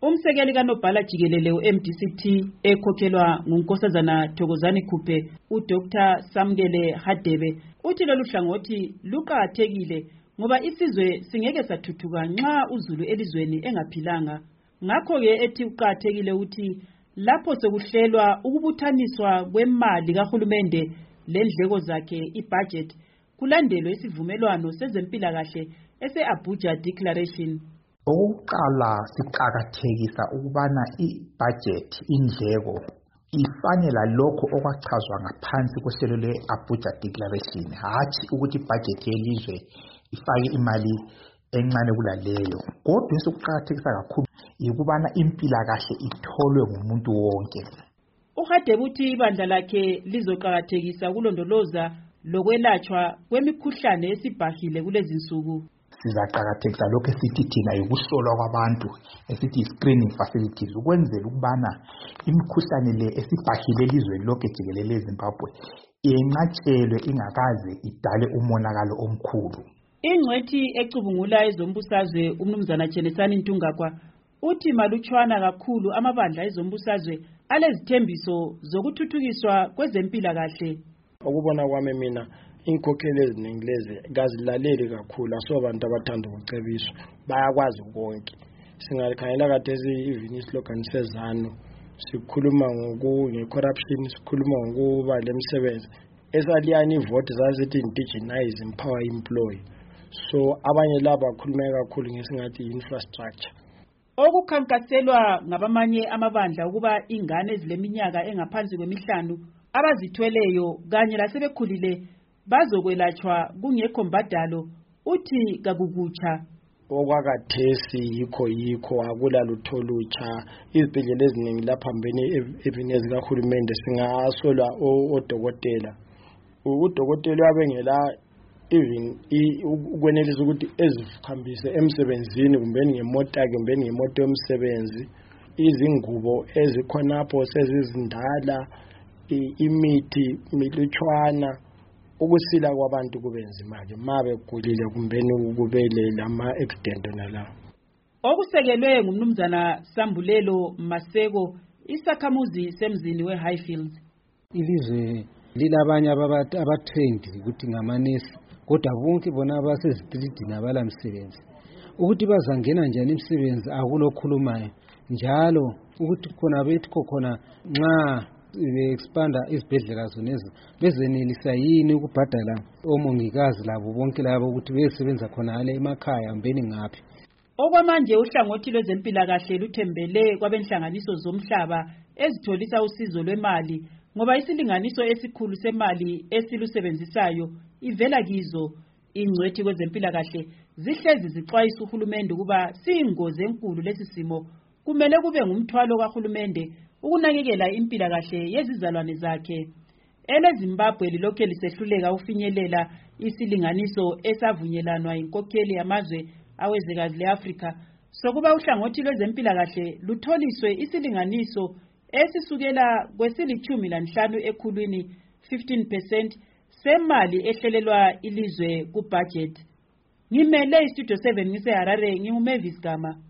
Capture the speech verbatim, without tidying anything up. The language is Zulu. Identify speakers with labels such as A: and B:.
A: Umsekeli kaNobhala Jikelele u-M D C T ekhokhelwa nguNkosazana Thokozani Khuphe uDr Samkele Hadebe uthi lolu hlangothi luqakathekile ngoba isizwe singeke sathuthuka nxa uZulu elizweni engaphilanga. Ngakho-ke ethi uqakathekile ukuthi lapho sekuhlelwa ukubuthaniswa kwemali kahulumende lendleko zakhe ibudget kulandelwe isivumelwano sezempilakahle ese-Abuja Declaration.
B: Okokuqala siqakathekisa ukubana i-budget indleko ifanele lokho okwachazwa ngaphansi kohlelo lwe-Abuja Declaration, hathi ukuthi ibudget yelizwe ifake imali encane kulaleyo. Kodwa sokuqakathekisa kakhulu ukubana impilakahle itholwe ngumuntu wonke.
A: Uhadebe uthi ibandla lakhe lizoqakathekisa ukulondoloza lokwelatshwa kwemikhuhlane esibhahile kulezinsuku.
B: Sizaqakathekisa lokho esithi thina ukuhlolwa kwabantu esithi screening facilities ukwenzela ukubana imikhuhlane le esibhahile elizweni lonke jikelele eZimbabwe yenqatshelwe ingakaze idale umonakalo omkhulu.
A: Ingcwethi ecubungula ezombusazwe umnumzana Chenesani Ntungakwa uthi malutshwana kakhulu amabandla ezombusazwe alezithembiso zokuthuthukiswa kwezempilakahle.
C: Ukubona kwami mina inkokhelo eziningi lezi kazilaleli kakhulu, asobantu abathanda ukucebiswa, bayakwazi konke. Singakhangela kade even islogan sezanu sikhuluma nge-corruption, sikhuluma ngokuba lemsebenzi esaliyani ivote zazithi indigenize, empower, employ. So abanye laba bakhuluma kakhulu ngesingathi infrastructure.
A: Okukhankaselwa ngabamanye amabandla ukuba ingane ezileminyaka engaphansi kwemihlanu abazithweleyo kanye lasebekhulile bazokwelatshwa kungekho mbadalo uthi kakukutsha.
C: Okwakathesi yikho yikho akula lutho lutsha. Izibhedlela eziningi lapha mbeni ebinezi kahulumende singasolwa odokotela. Udokotela abengela even ukwenelisa ukuthi ezikhambise emsebenzini kumbeni ngemota kumbeni ngemoto yomsebenzi, izingubo ezikhonapho sezizindala, imithi milutshwana, ukusila kwabantu kubenza imali mabe kulile kumbeni kubele lama accident nala.
A: Okusekelwe ngumnumzana Sambulelo Maseko isakhamuzi semzini weHighfields.
D: Ilizwe lilabanye abatrained ukuthi ngamanesi kodwa bonke bona abasezitreetini abala msebenzi. Ukuthi bazangena njani imsebenzi akulokhulumayo njalo ukuthi khona bethi khona nxa be-expanda izibhedlela zonezi bezenelisa yini ukubhadala omongikazi labo bonke labo ukuthi besebenza khona ale emakhaya mbeni ngaphi.
A: Okwamanje uhlangothi lwezempilakahle luthembele kwabenhlanganiso zomhlaba ezitholisa usizo lwemali ngoba isilinganiso esikhulu semali esilusebenzisayo ivela kizo. Ingcwethi kwezempilakahle zihlezi zixwayisa uhulumende ukuba siyingozi enkulu lesi simo kumele kube ngumthwalo kahulumende ukunakekela impilakahle yezizalwane zakhe. EleZimbabwe lilokhe lisehluleka ufinyelela isilinganiso esavunyelwanwa inkokheli yamazwe awezwekazi leAfrika sokuba uhlangothi lwezempilakahle lutholiswe isilinganiso esisukela kwesilichumi lanhlanu ekhulwini fifteen percent semali ehlelelwa ilizwe kubudget. Ngimele istudio seven ngise Harare, nginguMavis Gama.